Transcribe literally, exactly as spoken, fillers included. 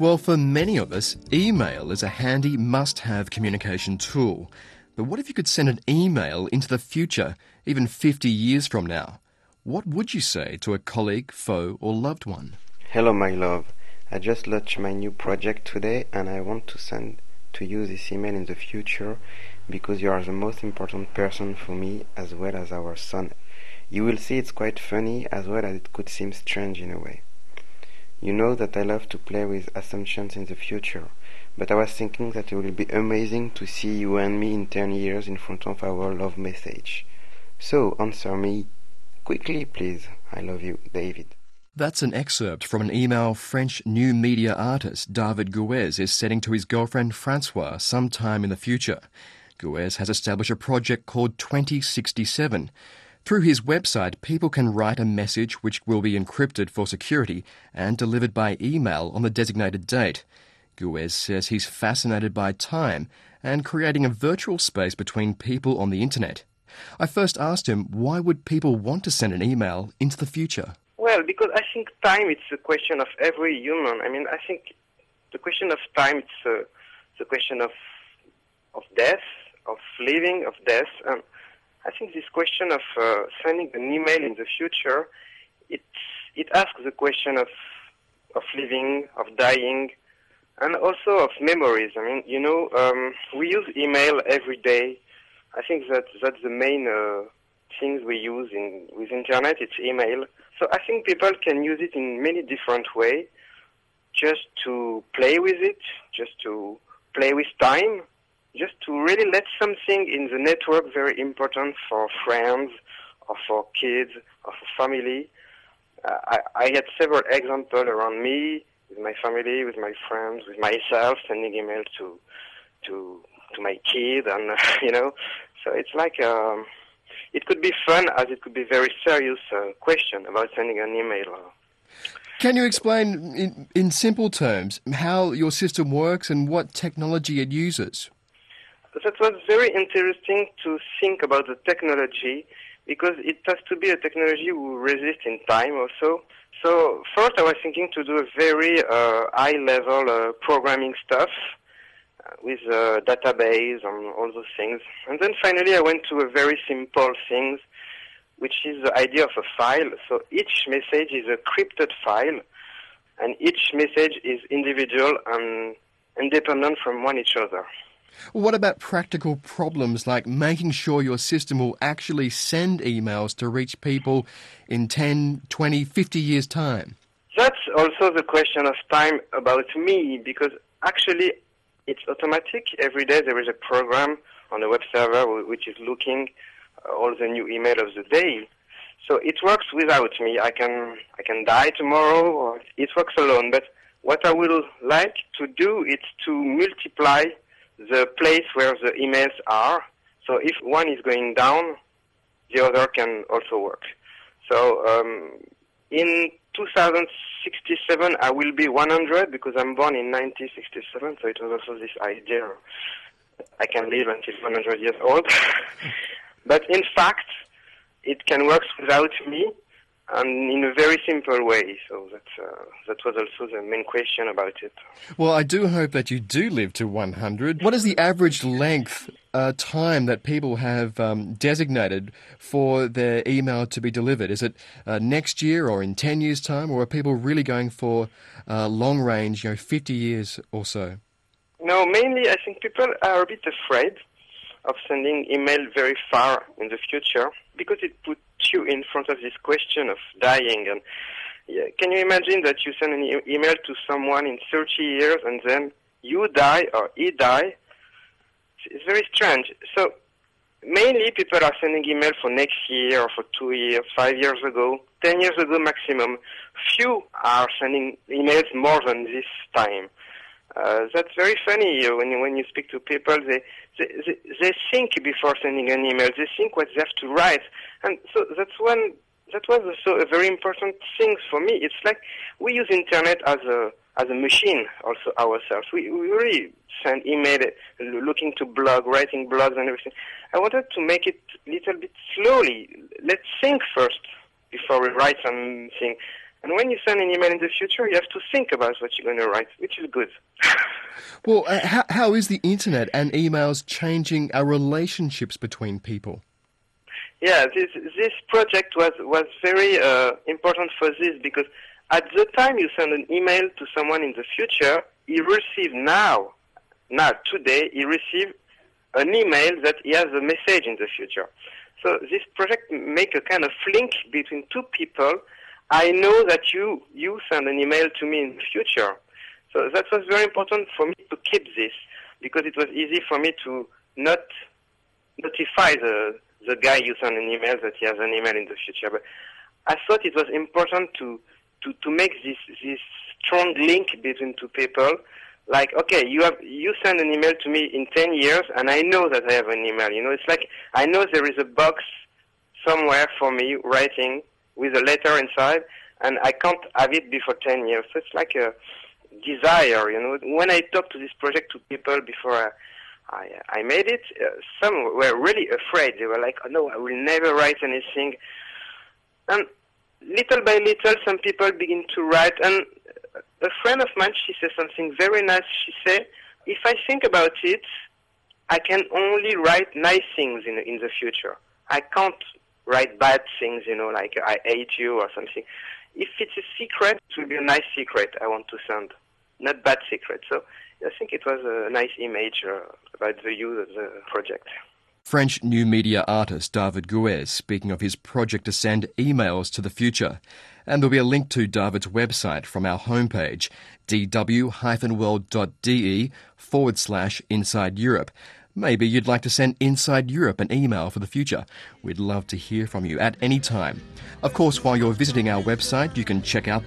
Well, for many of us, email is a handy must-have communication tool. But what if you could send an email into the future, even fifty years from now? What would you say to a colleague, foe, or loved one? Hello, my love. I just launched my new project today and I want to send to you this email in the future because you are the most important person for me as well as our son. You will see it's quite funny as well as it could seem strange in a way. You know that I love to play with assumptions in the future, but I was thinking that it will be amazing to see you and me in ten years in front of our love message. So answer me quickly, please. I love you, David. That's an excerpt from an email French new media artist David Guez is sending to his girlfriend Francois sometime in the future. Guez has established a project called twenty sixty-seven. Through his website, people can write a message which will be encrypted for security and delivered by email on the designated date. Guez says he's fascinated by time and creating a virtual space between people on the internet. I first asked him why would people want to send an email into the future? Well, because I think time it's a question of every human. I mean, I think the question of time it's a, it's a question of of death, of living, of death. Um, I think this question of uh, sending an email in the future, it it asks the question of of living, of dying, and also of memories. I mean, you know, um, we use email every day. I think that that's the main uh, things we use in with internet. It's email. So I think people can use it in many different ways, just to play with it, just to play with time. Just to really let something in the network very important for friends or for kids or for family. Uh, I, I had several examples around me, with my family, with my friends, with myself, sending email to to to my kid, and uh, you know, so it's like um, it could be fun as it could be very serious uh, question about sending an email. Can you explain in, in simple terms how your system works and what technology it uses? That was very interesting to think about the technology because it has to be a technology who resists in time also. So first I was thinking to do a very uh, high-level uh, programming stuff uh, with a database and all those things. And then finally I went to a very simple thing, which is the idea of a file. So each message is a crypted file, and each message is individual and independent from one each other. What about practical problems like making sure your system will actually send emails to reach people in ten, twenty, fifty years' time? That's also the question of time about me, because actually it's automatic. Every day there is a program on the web server which is looking all the new email of the day. So it works without me. I can I can die tomorrow, or it works alone. But what I would like to do is to multiply the place where the emails are. So if one is going down, the other can also work. So um, in two thousand sixty-seven, I will be one hundred because I'm born in nineteen sixty-seven. So it was also this idea I can live until one hundred years old. But in fact, it can work without me and in a very simple way. So that, uh, that was also the main question about it. Well, I do hope that you do live to one hundred. What is the average length, uh, time that people have um, designated for their email to be delivered? Is it uh, next year or in ten years' time, or are people really going for uh, long range, you know, fifty years or so? No, mainly I think people are a bit afraid of sending email very far in the future because it puts you in front of this question of dying. And yeah, can you imagine that you send an e- email to someone in thirty years and then you die or he die? It's very strange. So mainly people are sending email for next year or for two years, five years ago, ten years ago maximum. Few are sending emails more than this time. Uh, that's very funny uh, when you, when you speak to people. They, they they they think before sending an email. They think what they have to write, and so that's one. That was also a very important thing for me. It's like we use internet as a as a machine also ourselves. We we really send email, uh, looking to blog, writing blogs and everything. I wanted to make it a little bit slowly. Let's think first before we write something. And when you send an email in the future, you have to think about what you're going to write, which is good. Well, uh, how, how is the internet and emails changing our relationships between people? Yeah, this this project was was very uh, important for this, because at the time you send an email to someone in the future, he receives now, now today, he receives an email that he has a message in the future. So this project make a kind of link between two people. I know that you you send an email to me in the future. So that was very important for me to keep this, because it was easy for me to not notify the the guy you send an email that he has an email in the future. But I thought it was important to to, to make this this strong link between two people. Like, okay, you have you send an email to me in ten years, and I know that I have an email. You know, it's like I know there is a box somewhere for me writing with a letter inside, and I can't have it before ten years. So it's like a desire, you know. When I talk to this project to people before I I, I made it, uh, some were really afraid. They were like, oh, no, I will never write anything. And little by little, some people begin to write. And a friend of mine, she said something very nice. She said, if I think about it, I can only write nice things in, in the future. I can't write bad things, you know, like I hate you or something. If it's a secret, it will be a nice secret I want to send, not bad secret. So I think it was a nice image uh, about the use of the project. French new media artist David Guez speaking of his project to send emails to the future. And there'll be a link to David's website from our homepage, dw-world.de forward slash Inside Europe. Maybe you'd like to send Inside Europe an email for the future. We'd love to hear from you at any time. Of course, while you're visiting our website, you can check out